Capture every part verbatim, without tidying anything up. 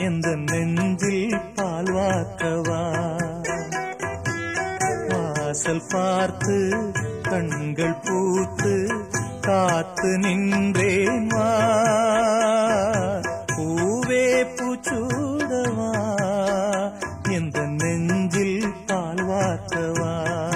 எந்த நெஞ்சில் பால் வார்க்கவா. வாசல் பார்த்து கண்கள் பூத்து காத்து நின்றேன் வா. பூவே பூச்சூடவா எந்த நெஞ்சில் பால் வார்க்கவா.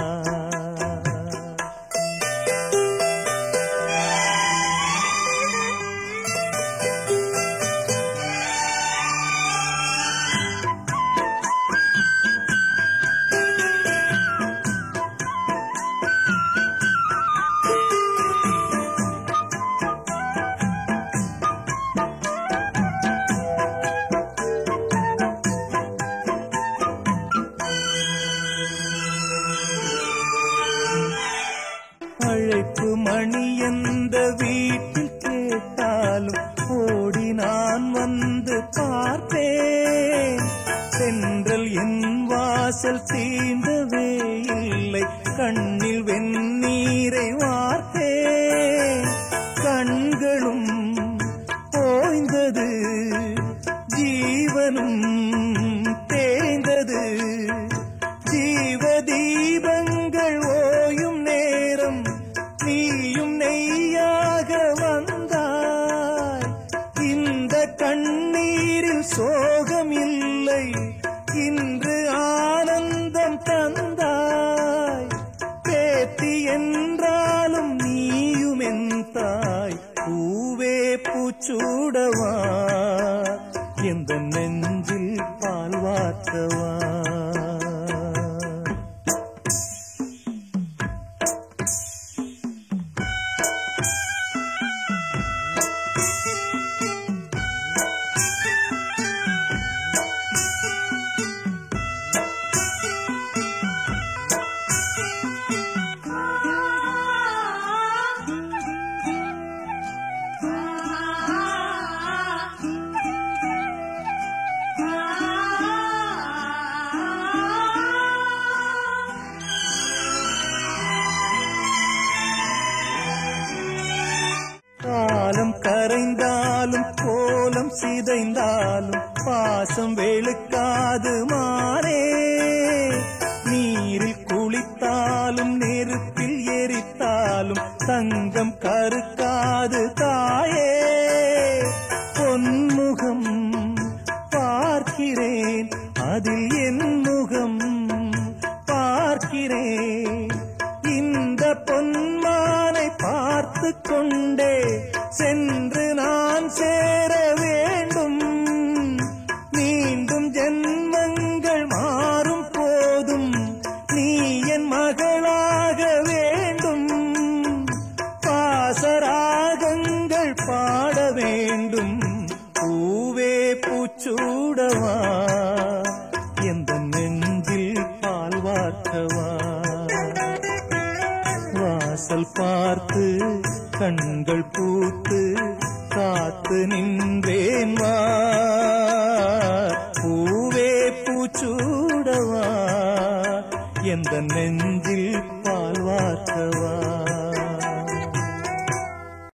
அழைப்பு மணி எந்த வீட்டில் கேட்டாலும் ஓடி நான் வந்து பார்ப்பேன். சென்றல் என் வாசல் தீண்டவே இல்லை, கண்ணில் வெந்நீரை வார்த்தேன். கண்களும் ஓய்ந்தது, ஜீவனும் தேய்ந்தது. ஜீவ தீபங்கள் ஓயும் நேரம் நீயும் நெய்யாக வந்தாய். இந்த கண்ணீரில் சோகம் இல்லை, இன்று ஆனந்தம் தந்தாய். பேத்தி என்றாலும் நீயும் என் தாய். பூவே பூச்சூடவா எந்த நெஞ்சில் பால் வார்க்கவா. காலம் கரைந்தாலும் கோலம் சிதைந்தாலும் பாசம் வெளுக்காது மாறே. நீரில் குளித்தாலும் நெருப்பில் எரித்தாலும் தங்கம் கருக்காது தாயே. பொன்முகம் பார்க்கிறேன், அதில் என் முகம் பார்க்கிறேன். இந்த பொன்மானை பார்த்து கொண்டே சென்று நான் சேர வேண்டும். மீண்டும் ஜென்மங்கள் மாறும் போதும் நீ என் மகளாக வேண்டும். பாசராகங்கள் பாட வேண்டும். பூவே பூச்சூடவா எந்த நெஞ்சில் பால் வார்க்கவா. வாசல் பார்த்து கண்கள் பூத்து காத்து நின்றேன் வா. பூவே பூச்சூடவா எந்த நெஞ்சில் பால் வார்க்கவா.